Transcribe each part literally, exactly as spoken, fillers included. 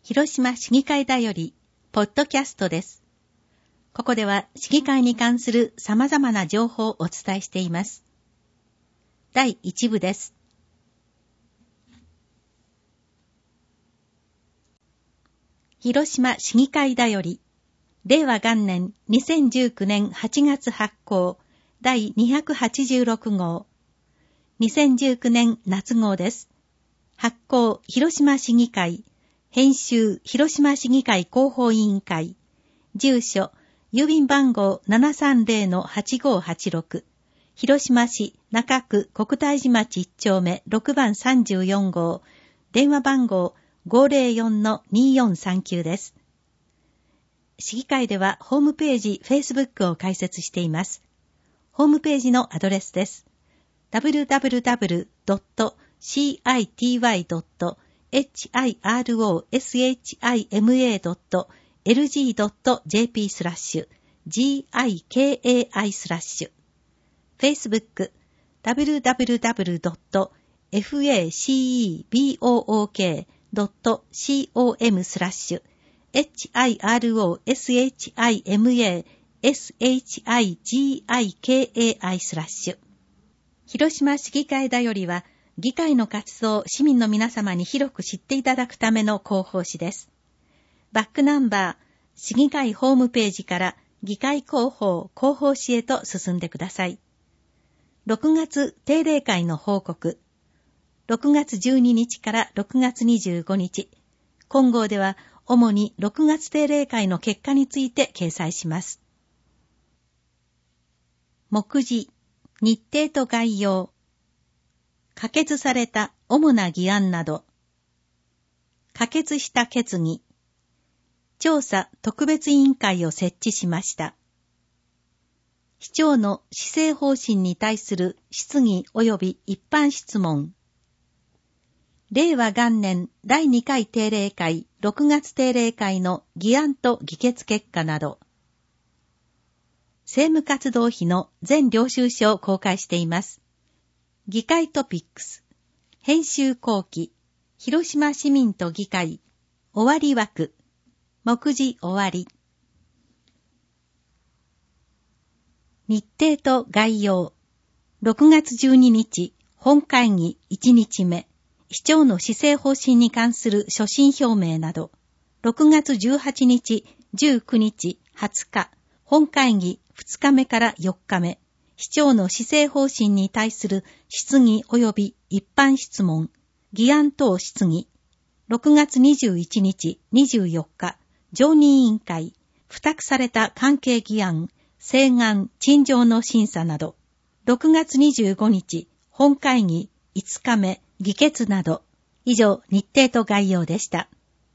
広島市議会だよりポッドキャストです。ここでは市議会に関する様々な情報をお伝えしています。だいいち部です。広島市議会だよりれいわ元年にせんじゅうきゅうねんはちがつ発行だいにひゃくはちじゅうろく号にせんじゅうきゅうねん夏号です。発行広島市議会、編集広島市議会広報委員会、住所郵便番号 ななさんぜろのはちごはちろく、広島市中区国大寺町いち丁目ろくばんさんじゅうよん号、電話番号 ごぜろよんのによんさんきゅう です。市議会ではホームページ、Facebook を開設しています。ホームページのアドレスです。ダブリューダブリューダブリュードットシーアイティーワイドットヒロシマドットエルジードットジェーピー スラッシュ ギカスラッシュ Facebook ダブリューダブリューダブリュードットフェイスブックドットコム スラッシュ ヒロシマシギカスラッシュ。広島市議会だよりは議会の活動を市民の皆様に広く知っていただくための広報誌です。バックナンバー、市議会ホームページから議会広報、広報誌へと進んでください。ろくがつ定例会の報告。ろくがつじゅうににちからろくがつにじゅうごにち。今号では主にろくがつ定例会の結果について掲載します。目次、日程と概要。可決された主な議案など、可決した決議、調査特別委員会を設置しました。市長の施政方針に対する質疑及び一般質問、れいわ元年だいにかい定例会ろくがつ定例会の議案と議決結果など、政務活動費の全領収書を公開しています。議会トピックス、編集後期、広島市民と議会、終わり枠、目次終わり。日程と概要、ろくがつじゅうににち、本会議いちにちめ、市長の施政方針に関する所信表明など、ろくがつじゅうはちにち、じゅうくにち、はつか、本会議ふつかめからよっかめ、市長の施政方針に対する質疑及び一般質問、議案等質疑、ろくがつにじゅういちにち、にじゅうよっか、常任委員会、付託された関係議案、請願、陳情の審査など、ろくがつにじゅうごにち、本会議いつかめ、議決など、以上、日程と概要でした。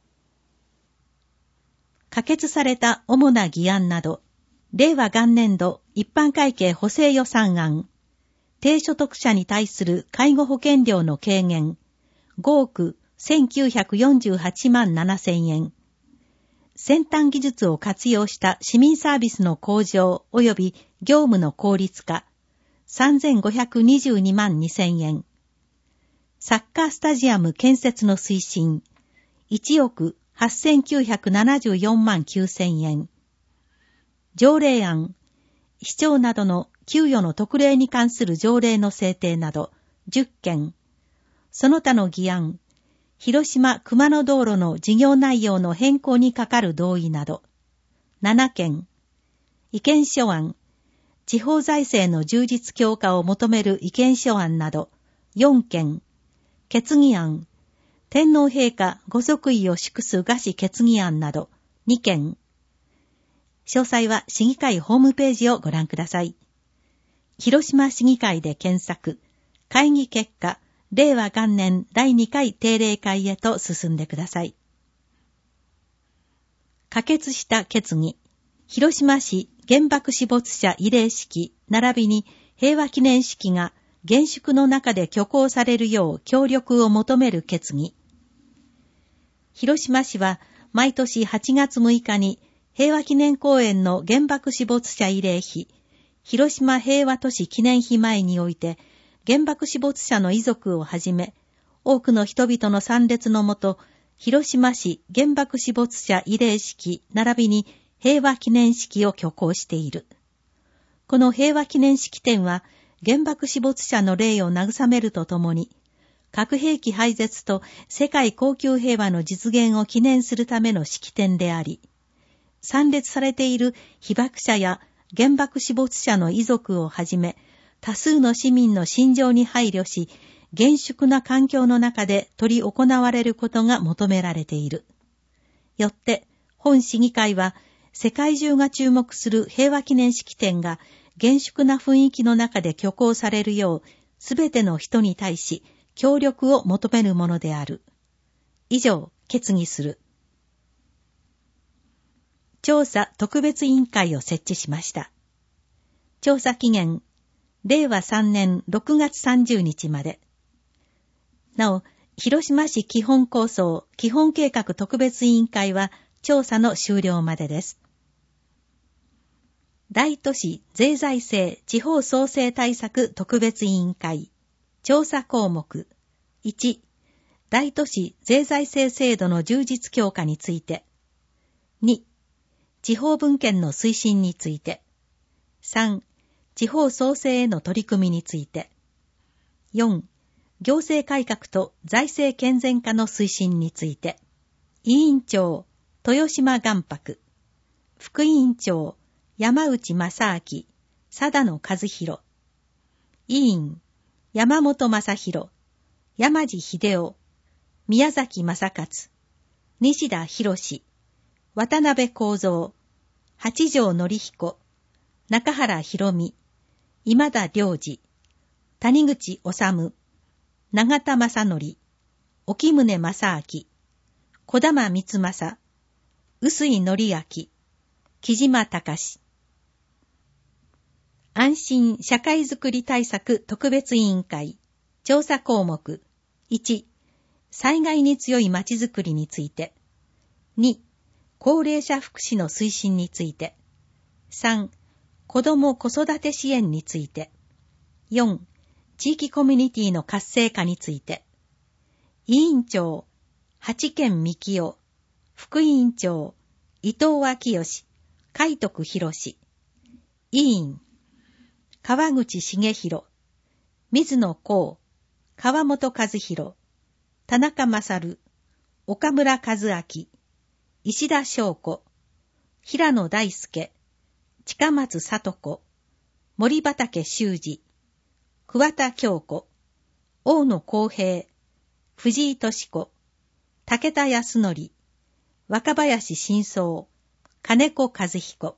可決された主な議案など、れいわ元年度一般会計補正予算案、低所得者に対する介護保険料の軽減、ごおくせんきゅうひゃくよんじゅうはちまんななせんえん、先端技術を活用した市民サービスの向上及び業務の効率化、さんぜんごひゃくにじゅうにまんにせんえん、サッカースタジアム建設の推進、いちおくはっせんきゅうひゃくななじゅうよんまんきゅうせんえん、条例案、市長などの給与の特例に関する条例の制定などじゅっけん、その他の議案、広島熊野道路の事業内容の変更にかかる同意などななけん、意見書案、地方財政の充実強化を求める意見書案などよんけん、決議案、天皇陛下ご即位を祝す賀詞決議案などにけん、詳細は市議会ホームページをご覧ください。広島市議会で検索、会議結果、れいわ元年だいにかい定例会へと進んでください。可決した決議、広島市原爆死没者慰霊式並びに平和記念式が厳粛の中で挙行されるよう協力を求める決議。広島市は毎年はちがつむいかに平和記念公園の原爆死没者慰霊碑、広島平和都市記念碑前において、原爆死没者の遺族をはじめ、多くの人々の参列のもと、 広島市原爆死没者慰霊式並びに平和記念式を挙行している。この平和記念式典は原爆死没者の霊を慰めるとともに、核兵器廃絶と世界恒久平和の実現を記念するための式典であり、参列されている被爆者や原爆死没者の遺族をはじめ、多数の市民の心情に配慮し、厳粛な環境の中で執り行われることが求められている。よって、本市議会は、世界中が注目する平和記念式典が厳粛な雰囲気の中で挙行されるよう、すべての人に対し協力を求めるものである。以上、決議する。調査特別委員会を設置しました。調査期限、れいわさんねんろくがつさんじゅうにちまで。なお、広島市基本構想基本計画特別委員会は調査の終了までです。大都市税財政地方創生対策特別委員会調査項目いち、大都市税財政制度の充実強化について。に、地方分権の推進について。さん、地方創生への取り組みについて。よん、行政改革と財政健全化の推進について。委員長、豊島元白。副委員長、山内正明、貞野和弘。委員、山本正弘、山地秀夫、宮崎正勝、西田博史、渡辺幸三、八条則彦、中原博美、今田良二、谷口治、永田正則、沖宗正明、小玉光正、臼井紀明、木島隆。安心社会づくり対策特別委員会調査項目いち、災害に強いまちづくりについて。に、高齢者福祉の推進について。さん、子ども子育て支援について。よん、地域コミュニティの活性化について。委員長、八軒幹夫、副委員長、伊藤昭義、海徳博士。委員、川口茂弘、水野幸、川本和弘、田中勝、岡村和明、石田翔子、平野大輔、近松聡子、森畑修二、桑田京子、大野公平、藤井敏子、武田康則、若林真相、金子和彦。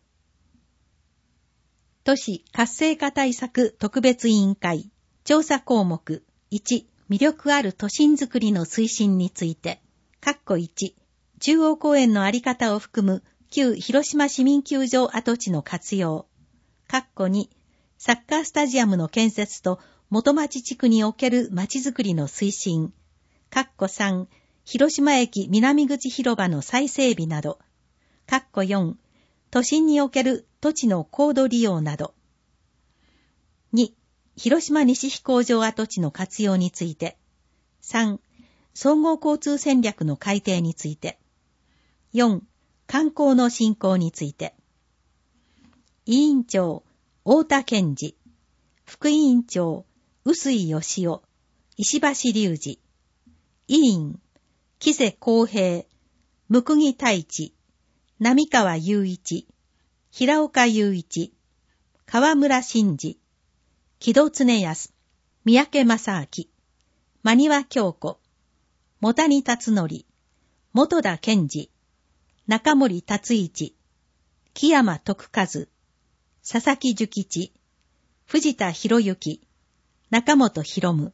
都市活性化対策特別委員会調査項目いち、魅力ある都心づくりの推進について。括弧いち、中央公園のあり方を含む旧広島市民球場跡地の活用。括弧に、サッカースタジアムの建設と元町地区における町づくりの推進。括弧さん、広島駅南口広場の再整備など。括弧よん、都心における土地の高度利用など。に、広島西飛行場跡地の活用について。さん、総合交通戦略の改定について。よん、観光の振興について。委員長、太田健二。副委員長、臼井義夫、石橋隆二。委員、木瀬公平、向木太一、並川雄一、平岡雄一、河村真二、木戸恒康、三宅正明、真庭京子、茂谷達則、元田健二、中森達一、木山徳和、佐々木寿吉、藤田博之、中本博夢。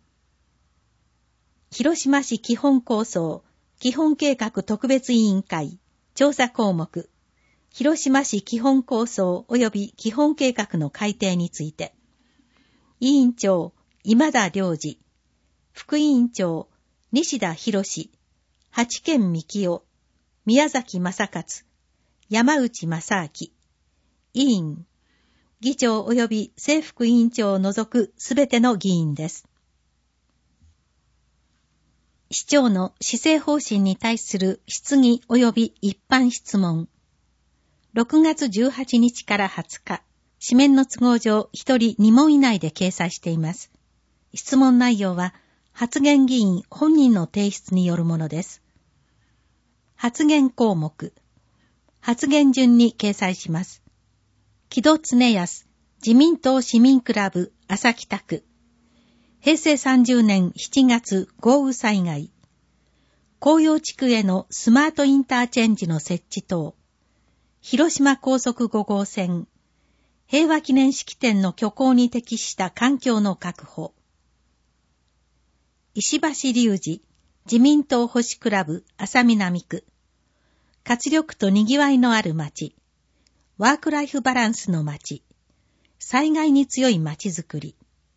広島市基本構想基本計画特別委員会調査項目広島市基本構想及び基本計画の改定について。委員長、今田良二。副委員長、西田博史。八軒幹夫。宮崎正勝。山内正明。委員、議長及び正副委員長を除くすべての議員です。 市長の施政方針に対する質疑及び一般質問。ろくがつじゅうはちにちからはつか、紙面の都合上ひとりにもん以内で掲載しています。質問内容は発言議員本人の提出によるものです。発言項目。発言順に掲載します。木戸恒康、自民党市民クラブ、朝北区。へいせいさんじゅうねんしちがつ豪雨災害。紅葉地区へのスマートインターチェンジの設置等。広島高速ごごうせん。平和記念式典の挙行に適した環境の確保。石橋隆二、自民党星クラブ、朝南区。活力と賑わいのある街。ワークライフバランスの街。災害に強い街づくり。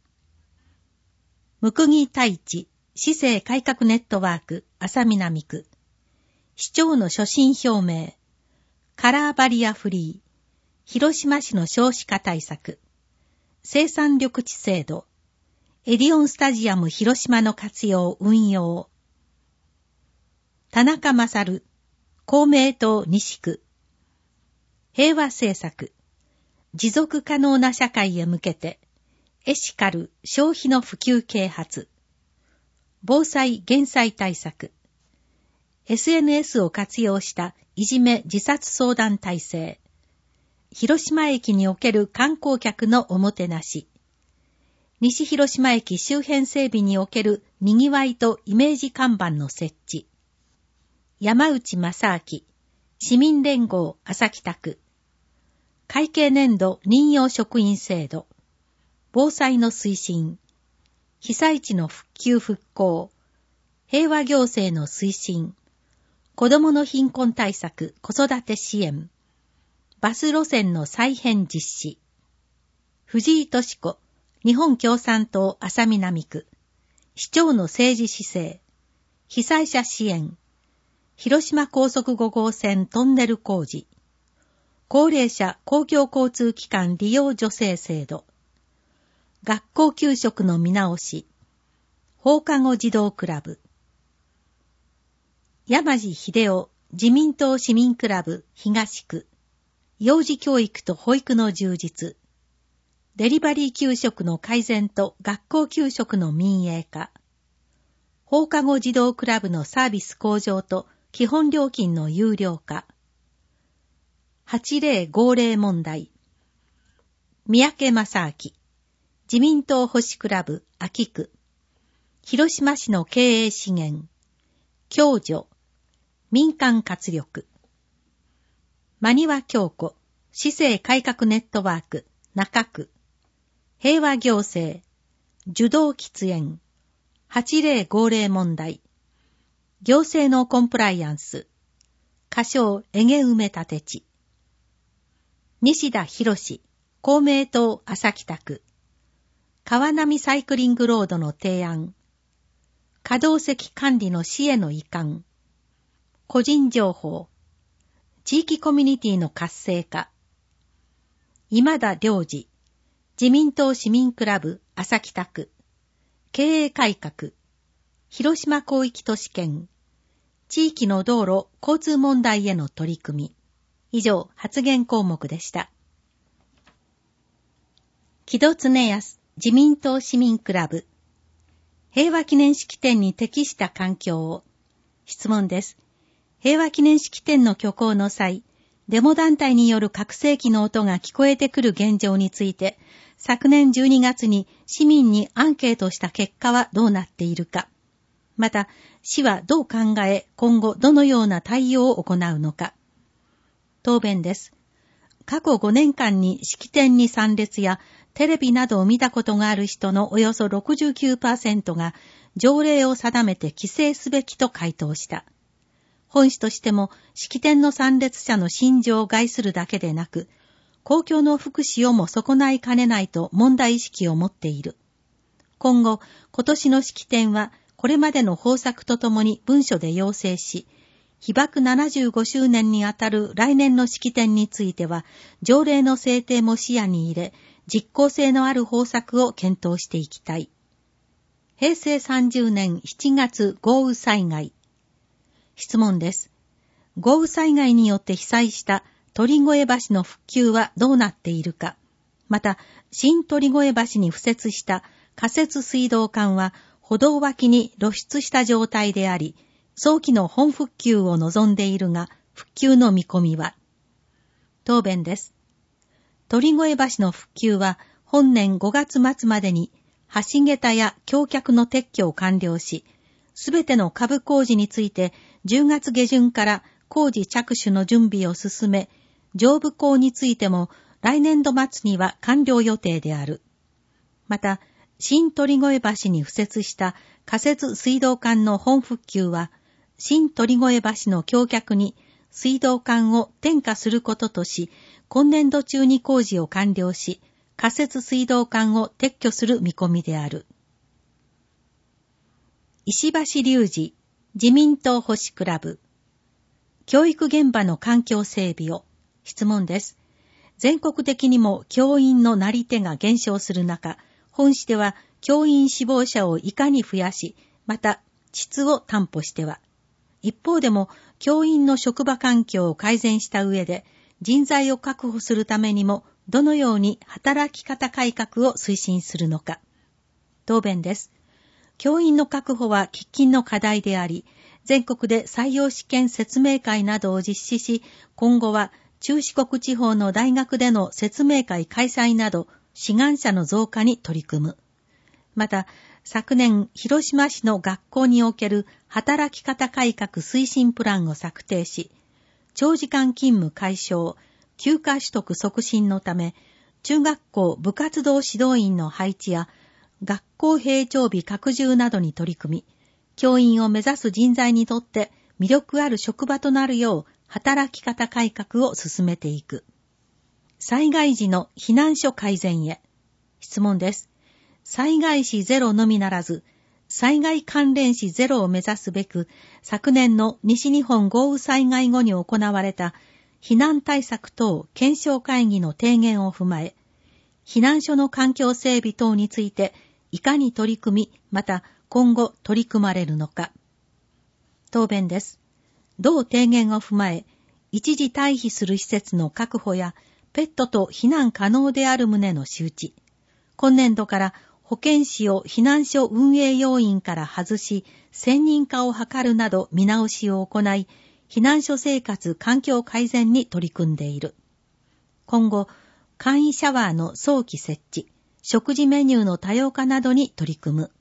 むくぎ太一、市政改革ネットワーク、朝南区。市長の所信表明。カラーバリアフリー。広島市の少子化対策。生産緑地制度。エディオンスタジアム広島の活用運用。田中勝、公明党西区。平和政策。持続可能な社会へ向けて。エシカル消費の普及啓発。防災減災対策。エスエヌエス を活用したいじめ自殺相談体制。広島駅における観光客のおもてなし。西広島駅周辺整備におけるにぎわいとイメージ看板の設置。山内正明、市民連合朝北区。会計年度任用職員制度。防災の推進。被災地の復旧復興。平和行政の推進。子どもの貧困対策、子育て支援。バス路線の再編実施。藤井敏子、日本共産党朝南区。市長の政治姿勢。被災者支援。広島高速ごごうせんトンネル工事。高齢者公共交通機関利用助成制度。学校給食の見直し。放課後児童クラブ。山地秀夫、自民党市民クラブ東区。幼児教育と保育の充実。デリバリー給食の改善と学校給食の民営化。放課後児童クラブのサービス向上と基本料金の有料化。はちぜろごぜろ問題。三宅正明。自民党星クラブ、秋区。広島市の経営資源。共助。民間活力。真庭京子。市政改革ネットワーク、中区。平和行政。受動喫煙。はちぜろごぜろ問題。行政のコンプライアンス。仮称エゲ埋め立て地。西田博士。公明党朝北区。川波サイクリングロードの提案。可動席管理の市への移管。個人情報。地域コミュニティの活性化。今田良二。自民党市民クラブ朝北区。経営改革。広島広域都市圏。地域の道路交通問題への取り組み。以上、発言項目でした。木戸恒康。自民党市民クラブ。平和記念式典に適した環境を。質問です。平和記念式典の挙行の際、デモ団体による拡声器の音が聞こえてくる現状について、昨年じゅうにがつに市民にアンケートした結果はどうなっているか。また、市はどう考え、今後どのような対応を行うのか。答弁です。過去ごねんかんに式典に参列やテレビなどを見たことがある人のおよそ ろくじゅうきゅうパーセント が条例を定めて規制すべきと回答した。本市としても式典の参列者の信条を害するだけでなく、公共の福祉をも損ないかねないと問題意識を持っている。今後、今年の式典はこれまでの方策とともに文書で要請し、被爆ななじゅうごしゅうねんにあたる来年の式典については、条例の制定も視野に入れ、実効性のある方策を検討していきたい。 へいせいさんじゅうねんしちがつ豪雨災害。質問です。豪雨災害によって被災した鳥越橋の復旧はどうなっているか。また、新鳥越橋に敷設した仮設水道管は歩道脇に露出した状態であり、早期の本復旧を望んでいるが、復旧の見込みは。答弁です。鳥越橋の復旧は本年ごがつ末までに橋桁や橋脚の撤去を完了し、すべての下部工事についてじゅうがつげじゅんから工事着手の準備を進め、上部工についても来年度末には完了予定である。また、新鳥越橋に敷設した仮設水道管の本復旧は、新鳥越橋の橋脚に水道管を転嫁することとし、今年度中に工事を完了し、仮設水道管を撤去する見込みである。石橋隆二、自民党保守クラブ。教育現場の環境整備を。質問です。全国的にも教員のなり手が減少する中、本市では教員志望者をいかに増やし、また質を担保しては。一方でも教員の職場環境を改善した上で、人材を確保するためにもどのように働き方改革を推進するのか。答弁です。教員の確保は喫緊の課題であり、全国で採用試験説明会などを実施し、今後は中四国地方の大学での説明会開催など、志願者の増加に取り組む。また、昨年、広島市の学校における働き方改革推進プランを策定し、長時間勤務解消、休暇取得促進のため、中学校部活動指導員の配置や、学校閉庁日拡充などに取り組み、教員を目指す人材にとって魅力ある職場となるよう働き方改革を進めていく。災害時の避難所改善へ。質問です。災害死ゼロのみならず、災害関連死ゼロを目指すべく、昨年の西日本豪雨災害後に行われた避難対策等検証会議の提言を踏まえ、避難所の環境整備等についていかに取り組み、また今後取り組まれるのか。答弁です。同提言を踏まえ、一時退避する施設の確保や、ペットと避難可能である旨の周知。今年度から保健師を避難所運営要員から外し、専任化を図るなど見直しを行い、避難所生活環境改善に取り組んでいる。今後、簡易シャワーの早期設置、食事メニューの多様化などに取り組む。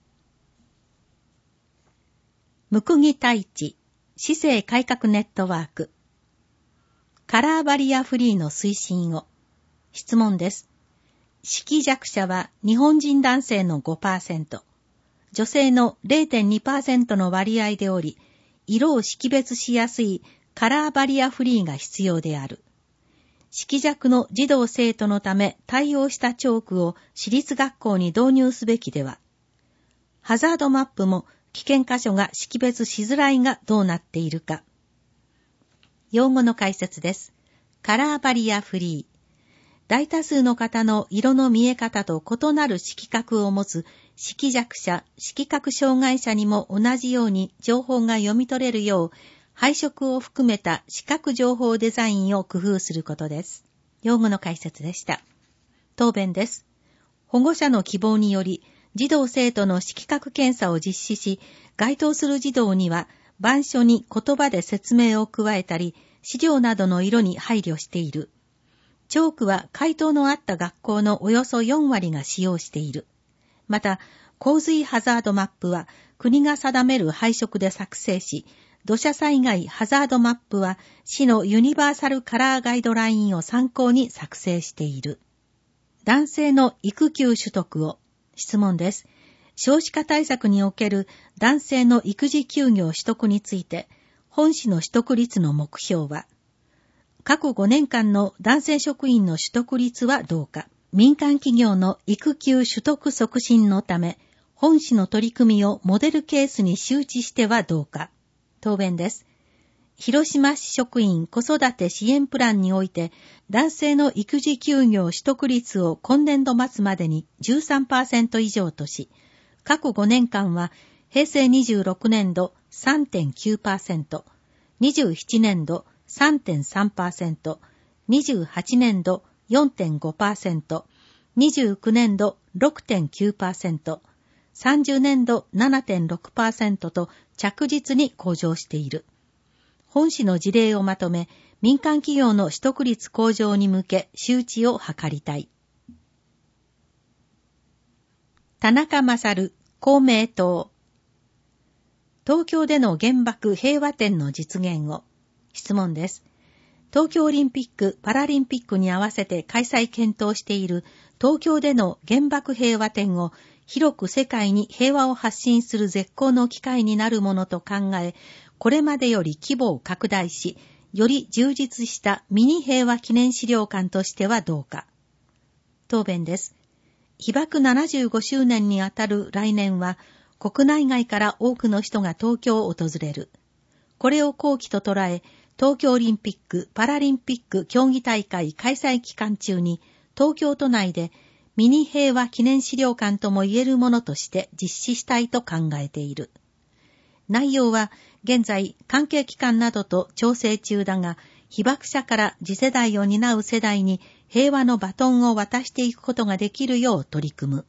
むくぎ太一、市政改革ネットワーク。カラーバリアフリーの推進を。質問です。色弱者は日本人男性の ごパーセント、女性の れいてんにパーセント の割合でおり、色を識別しやすいカラーバリアフリーが必要である。色弱の児童生徒のため対応したチョークを私立学校に導入すべきでは。ハザードマップも危険箇所が識別しづらいがどうなっているか。用語の解説です。カラーバリアフリー。大多数の方の色の見え方と異なる色覚を持つ色弱者、色覚障害者にも同じように情報が読み取れるよう、配色を含めた視覚情報デザインを工夫することです。用語の解説でした。答弁です。保護者の希望により、児童生徒の色覚検査を実施し、該当する児童には、板書に言葉で説明を加えたり、資料などの色に配慮している。チョークは回答のあった学校のおよそよんわりが使用している。また、洪水ハザードマップは国が定める配色で作成し、土砂災害ハザードマップは市のユニバーサルカラーガイドラインを参考に作成している。男性の育休取得を。質問です。少子化対策における男性の育児休業取得について、本市の取得率の目標は、過去ごねんかんの男性職員の取得率はどうか、民間企業の育休取得促進のため、本市の取り組みをモデルケースに周知してはどうか。答弁です。広島市職員子育て支援プランにおいて、男性の育児休業取得率を今年度末までに じゅうさんパーセント 以上とし、 過去ごねんかんは平成にじゅうろくねんど さんてんきゅうパーセント、にじゅうななねんど さんてんさんパーセント、にじゅうはちねんど よんてんごパーセント、にじゅうきゅうねんど ろくてんきゅうパーセント、さんじゅうねんど ななてんろくパーセント と着実に向上している。本市の事例をまとめ、民間企業の取得率向上に向け周知を図りたい。田中勝、公明党。東京での原爆平和展の実現を。質問です。東京オリンピック・パラリンピックに合わせて開催検討している東京での原爆平和展を広く世界に平和を発信する絶好の機会になるものと考え、これまでより規模を拡大し、より充実したミニ平和記念資料館としてはどうか。答弁です。被爆ななじゅうごしゅうねんにあたる来年は、国内外から多くの人が東京を訪れる。これを好機と捉え、東京オリンピック・パラリンピック競技大会開催期間中に、東京都内でミニ平和記念資料館とも言えるものとして実施したいと考えている。内容は、現在関係機関などと調整中だが、被爆者から次世代を担う世代に平和のバトンを渡していくことができるよう取り組む。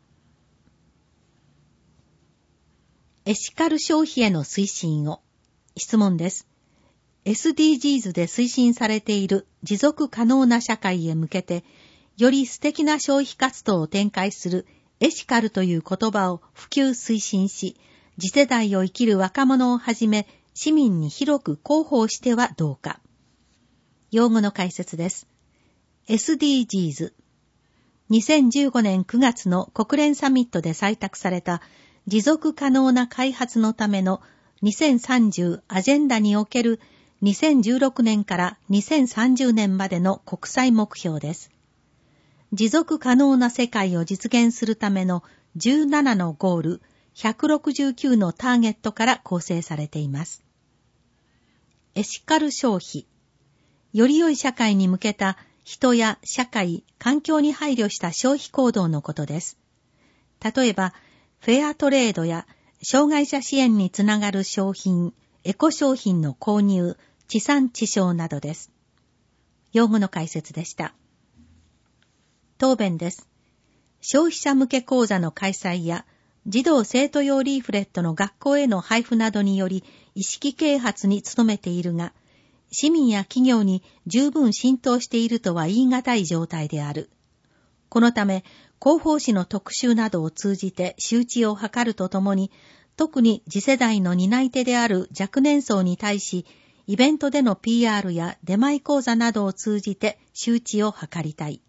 エシカル消費への推進を。質問です。エスディージーズ で推進されている持続可能な社会へ向けて、より素敵な消費活動を展開するエシカルという言葉を普及推進し、次世代を生きる若者をはじめ、市民に広く広報してはどうか。用語の解説です。エスディージーズ。にせんじゅうごねんくがつの国連サミットで採択された持続可能な開発のためのにせんさんじゅうアジェンダにおけるにせんじゅうろくねんからにせんさんじゅうねんまでの国際目標です。持続可能な世界を実現するためのじゅうななのゴール、ひゃくろくじゅうきゅうのターゲットから構成されています。エシカル消費。より良い社会に向けた人や社会、環境に配慮した消費行動のことです。例えば、フェアトレードや障害者支援につながる商品、エコ商品の購入、地産地消などです。用語の解説でした。答弁です。消費者向け講座の開催や、児童生徒用リーフレットの学校への配布などにより意識啓発に努めているが、市民や企業に十分浸透しているとは言い難い状態である。このため、広報誌の特集などを通じて周知を図るとともに、特に次世代の担い手である若年層に対し、イベントでの ピーアール や出前講座などを通じて周知を図りたい。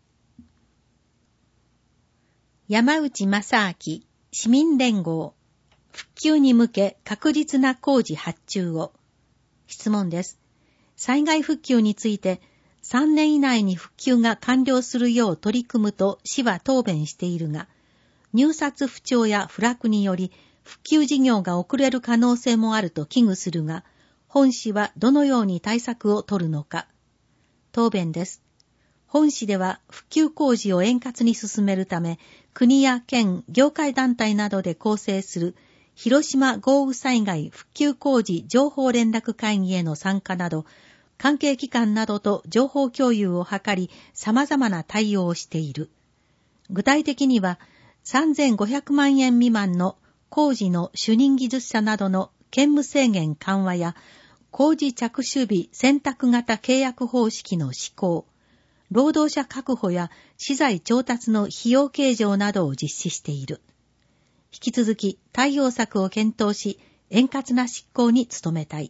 山内正明、市民連合、復旧に向け確実な工事発注を。質問です。災害復旧について、さんねん以内に復旧が完了するよう取り組むと市は答弁しているが、入札不調や不落により復旧事業が遅れる可能性もあると危惧するが、本市はどのように対策を取るのか。答弁です。本市では復旧工事を円滑に進めるため、国や県、業界団体などで構成する広島豪雨災害復旧工事情報連絡会議への参加など、関係機関などと情報共有を図り、様々な対応をしている。具体的には、さんぜんごひゃくまんえん未満の工事の主任技術者などの兼務制限緩和や、工事着手日選択型契約方式の施行、労働者確保や資材調達の費用計上などを実施している。引き続き対応策を検討し、円滑な執行に努めたい。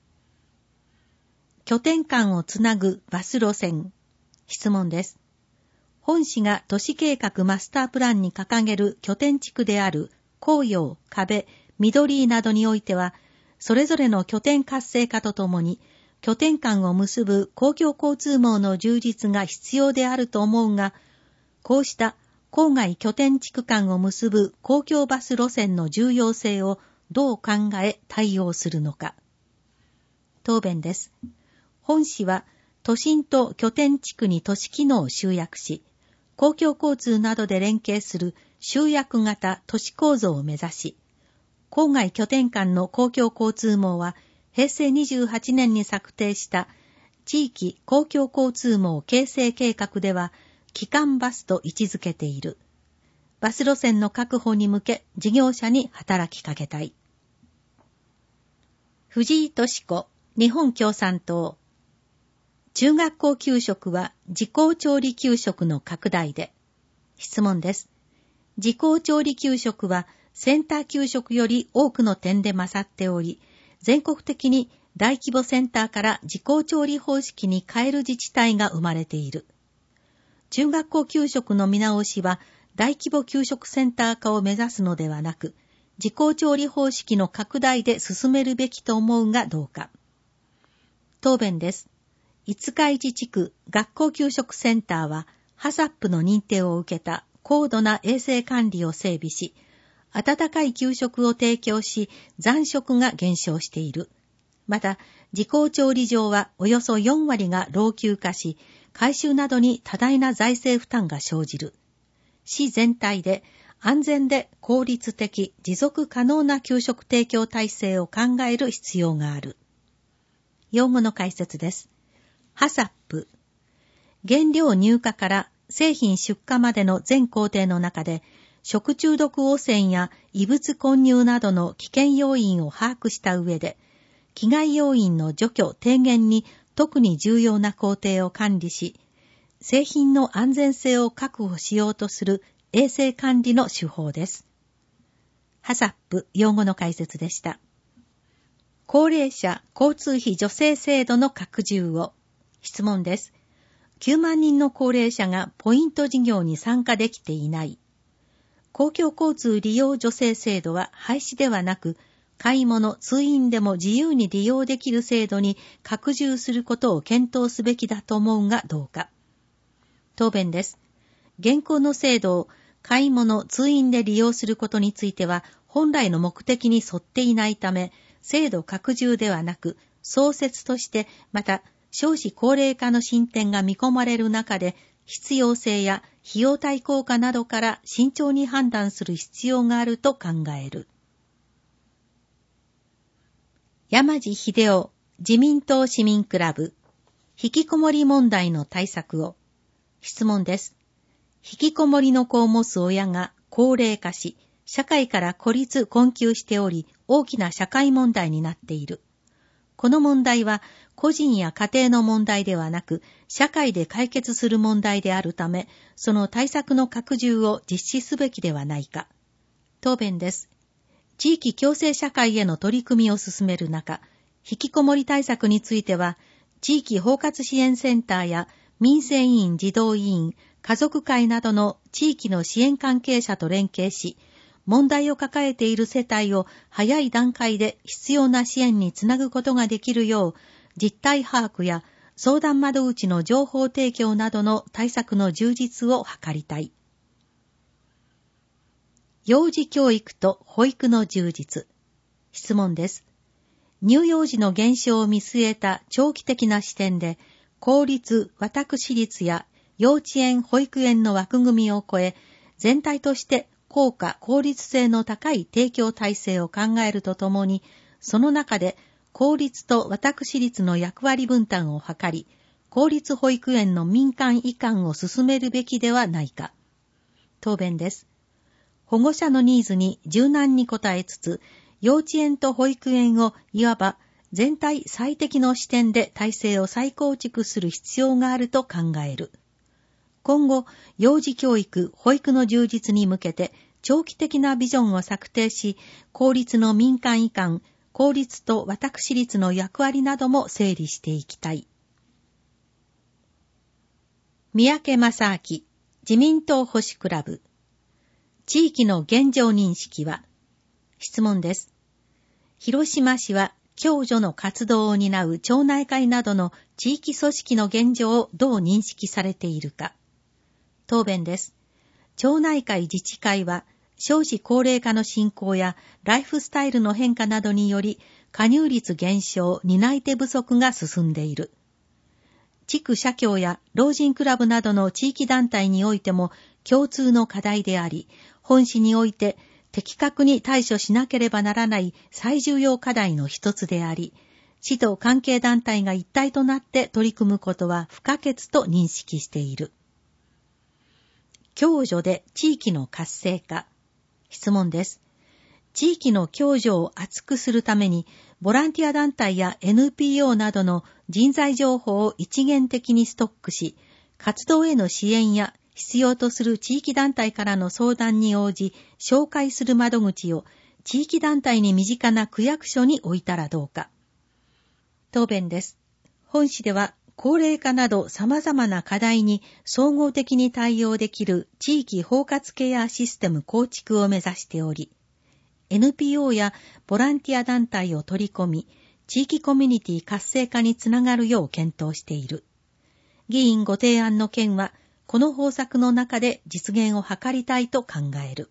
拠点間をつなぐバス路線。質問です。本市が都市計画マスタープランに掲げる拠点地区である紅葉、壁、緑井などにおいては、それぞれの拠点活性化とともに、拠点間を結ぶ公共交通網の充実が必要であると思うが、こうした郊外拠点地区間を結ぶ公共バス路線の重要性をどう考え対応するのか。答弁です。本市は都心と拠点地区に都市機能を集約し、 公共交通などで連携する集約型都市構造を目指し、郊外拠点間の公共交通網は平成にじゅうはちねんに策定した地域公共交通網形成計画では基幹バスと位置づけている。バス路線の確保に向け事業者に働きかけたい。藤井敏子、日本共産党。中学校給食は自校調理給食の拡大で。質問です。自校調理給食はセンター給食より多くの点で勝っており、全国的に大規模センターから自校調理方式に変える自治体が生まれている。中学校給食の見直しは大規模給食センター化を目指すのではなく、自校調理方式の拡大で進めるべきと思うがどうか。答弁です。五日市地区学校給食センターはハサップの認定を受けた高度な衛生管理を整備し、温かい給食を提供し、残食が減少している。また、自校調理場はおよそよんわりが老朽化し、改修などに多大な財政負担が生じる。市全体で安全で効率的、持続可能な給食提供体制を考える必要がある。用語の解説です。ハサップ。原料入荷から製品出荷までの全工程の中で、食中毒汚染や異物混入などの危険要因を把握した上で、危害要因の除去・低減に特に重要な工程を管理し、製品の安全性を確保しようとする衛生管理の手法です。ハサップ用語の解説でした。高齢者交通費助成制度の拡充を。質問です。きゅうまんにんの高齢者がポイント事業に参加できていない。公共交通利用助成制度は廃止ではなく、買い物、通院でも自由に利用できる制度に拡充することを検討すべきだと思うがどうか。答弁です。現行の制度を買い物、通院で利用することについては本来の目的に沿っていないため、制度拡充ではなく、創設としてまた少子高齢化の進展が見込まれる中で、必要性や費用対効果などから慎重に判断する必要があると考える。山地秀夫、自民党市民クラブ、引きこもり問題の対策を。質問です。引きこもりの子を持つ親が高齢化し、社会から孤立困窮しており、大きな社会問題になっている。この問題は個人や家庭の問題ではなく、社会で解決する問題であるため、その対策の拡充を実施すべきではないか。答弁です。地域共生社会への取り組みを進める中、引きこもり対策については、地域包括支援センターや民生委員児童委員、家族会などの地域の支援関係者と連携し、問題を抱えている世帯を早い段階で必要な支援につなぐことができるよう、実態把握や相談窓口の情報提供などの対策の充実を図りたい。幼児教育と保育の充実。質問です。乳幼児の減少を見据えた長期的な視点で、公立、私立や幼稚園、保育園の枠組みを超え、全体として効果・効率性の高い提供体制を考えるとともに、その中で公立と私立の役割分担を図り、公立保育園の民間移管を進めるべきではないか。答弁です。保護者のニーズに柔軟に応えつつ、幼稚園と保育園をいわば全体最適の視点で体制を再構築する必要があると考える。今後、幼児教育・保育の充実に向けて長期的なビジョンを策定し、公立の民間移管、公立と私立の役割なども整理していきたい。三宅正明、自民党保守クラブ。地域の現状認識は。質問です。広島市は共助の活動を担う町内会などの地域組織の現状をどう認識されているか。答弁です。町内会自治会は少子高齢化の進行やライフスタイルの変化などにより加入率減少、担い手不足が進んでいる。 地区社協や老人クラブなどの地域団体においても共通の課題であり、本市において的確に対処しなければならない最重要課題の一つであり、市と関係団体が一体となって取り組むことは不可欠と認識している。共助で地域の活性化。質問です。地域の共助を厚くするために、ボランティア団体や エヌピーオー などの人材情報を一元的にストックし、活動への支援や必要とする地域団体からの相談に応じ、紹介する窓口を地域団体に身近な区役所に置いたらどうか。答弁です。本市では高齢化など様々な課題に総合的に対応できる地域包括ケアシステム構築を目指しており、エヌピーオー やボランティア団体を取り込み、地域コミュニティ活性化につながるよう検討している。議員ご提案の件は、この方策の中で実現を図りたいと考える。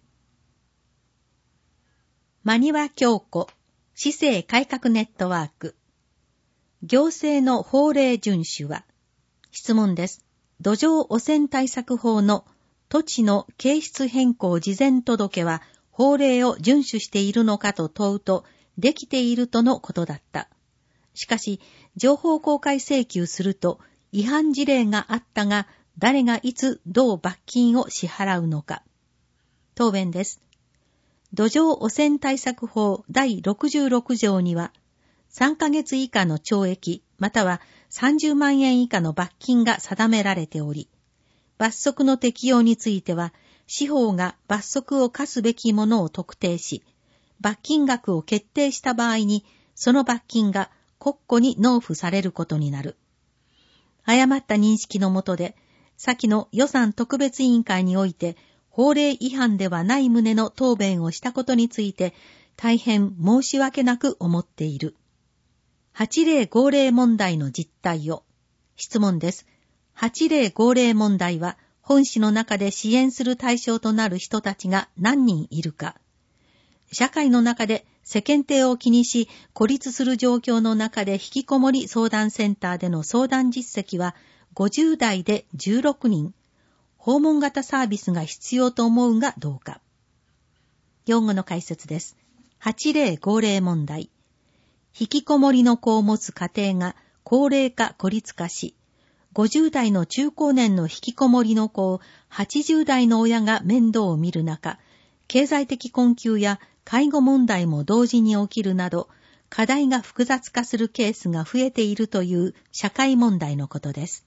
真庭京子、市政改革ネットワーク。行政の法令遵守は、質問です。土壌汚染対策法の土地の形質変更事前届は法令を遵守しているのかと問うと、できているとのことだった。しかし、情報公開請求すると、違反事例があったが、誰がいつどう罰金を支払うのか。答弁です。土壌汚染対策法だいろくじゅうろく条には、さんかげつ以下の懲役またはさんじゅうまんえん以下の罰金が定められており、罰則の適用については、司法が罰則を課すべきものを特定し、罰金額を決定した場合に、その罰金が国庫に納付されることになる。誤った認識のもとで、先の予算特別委員会において、法令違反ではない旨の答弁をしたことについて、大変申し訳なく思っている。八例号令問題の実態を。質問です。八例号令問題は、本市の中で支援する対象となる人たちが何人いるか。社会の中で世間体を気にし、孤立する状況の中で引きこもり相談センターでの相談実績はごじゅう代でじゅうろくにん。訪問型サービスが必要と思うがどうか。用語の解説です。八例号令問題。引きこもりの子を持つ家庭が高齢化孤立化し、ごじゅう代の中高年の引きこもりの子をはちじゅう代の親が面倒を見る中、経済的困窮や介護問題も同時に起きるなど、課題が複雑化するケースが増えているという社会問題のことです。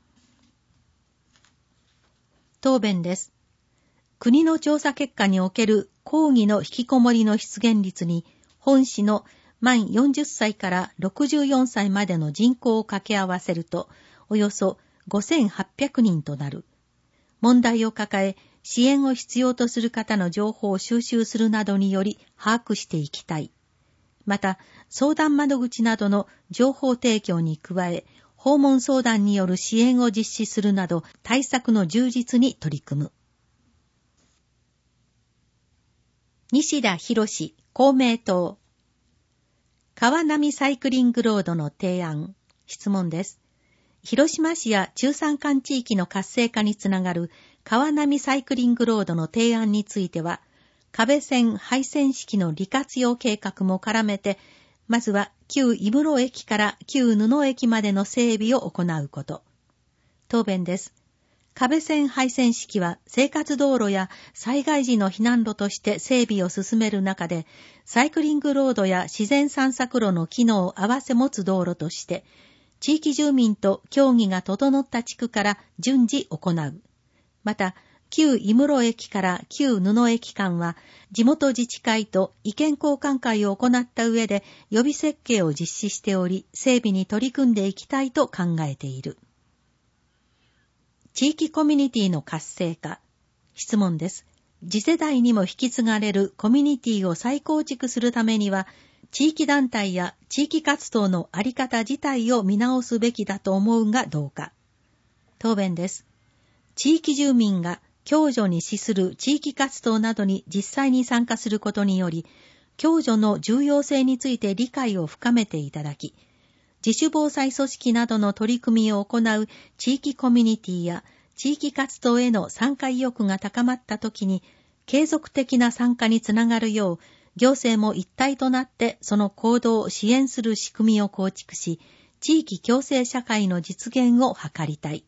答弁です。国の調査結果における後期の引きこもりの出現率に、本市の満よんじゅっさいからろくじゅうよんさいまでの人口を掛け合わせると、およそごせんはっぴゃくにんとなる。問題を抱え、支援を必要とする方の情報を収集するなどにより把握していきたい。また、相談窓口などの情報提供に加え、訪問相談による支援を実施するなど、対策の充実に取り組む。西田博史、公明党。川波サイクリングロードの提案。質問です。広島市や中山間地域の活性化につながる川波サイクリングロードの提案については、壁線廃線式の利活用計画も絡めて、まずは旧井室駅から旧布駅までの整備を行うこと。答弁です。壁線廃線式は生活道路や災害時の避難路として整備を進める中で、サイクリングロードや自然散策路の機能を併せ持つ道路として、地域住民と協議が整った地区から順次行う。また、旧井室駅から旧布駅間は、地元自治会と意見交換会を行った上で予備設計を実施しており、整備に取り組んでいきたいと考えている。地域コミュニティの活性化。質問です。次世代にも引き継がれるコミュニティを再構築するためには、地域団体や地域活動のあり方自体を見直すべきだと思うがどうか。答弁です。地域住民が共助に資する地域活動などに実際に参加することにより、共助の重要性について理解を深めていただき、 自主防災組織などの取り組みを行う地域コミュニティや地域活動への参加意欲が高まったときに、継続的な参加につながるよう、行政も一体となってその行動を支援する仕組みを構築し、地域共生社会の実現を図りたい。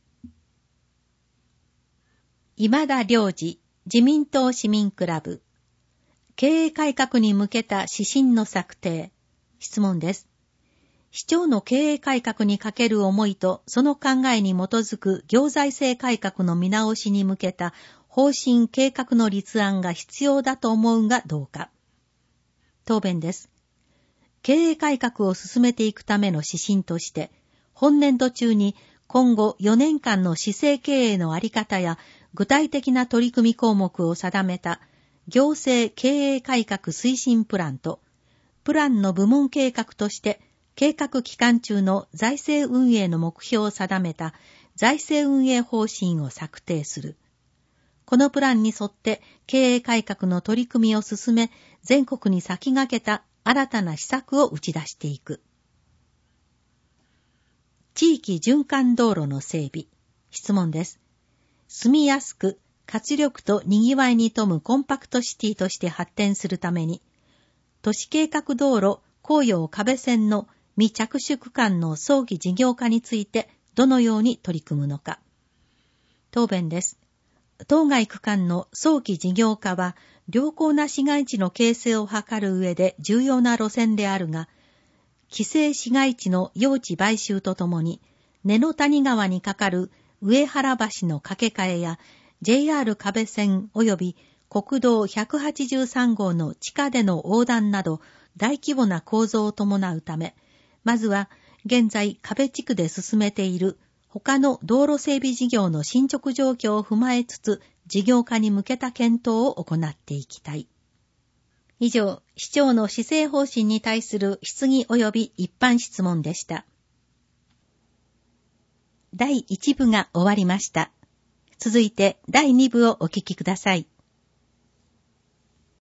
今田良二、自民党市民クラブ。経営改革に向けた指針の策定。質問です。市長の経営改革にかける思いとその考えに基づく行財政改革の見直しに向けた方針計画の立案が必要だと思うがどうか。答弁です。経営改革を進めていくための指針として、本年度中に今後よねんかんの市政経営の在り方や具体的な取り組み項目を定めた行政経営改革推進プランと、プランの部門計画として計画期間中の財政運営の目標を定めた財政運営方針を策定する。このプランに沿って経営改革の取り組みを進め、全国に先駆けた新たな施策を打ち出していく。地域循環道路の整備。質問です。住みやすく、活力と賑わいに富むコンパクトシティとして発展するために、都市計画道路紅葉壁線の未着手区間の早期事業化についてどのように取り組むのか。答弁です。当該区間の早期事業化は良好な市街地の形成を図る上で重要な路線であるが、規制市街地の用地買収とともに、根の谷川に架かる上原橋の架け替えや ジェイアール 壁線及び国道ひゃくはちじゅうさん号の地下での横断など大規模な構造を伴うため、まずは現在壁地区で進めている他の道路整備事業の進捗状況を踏まえつつ、事業化に向けた検討を行っていきたい。以上、市長の施政方針に対する質疑及び一般質問でした。だいいち部が終わりました。続いてだいに部をお聞きください。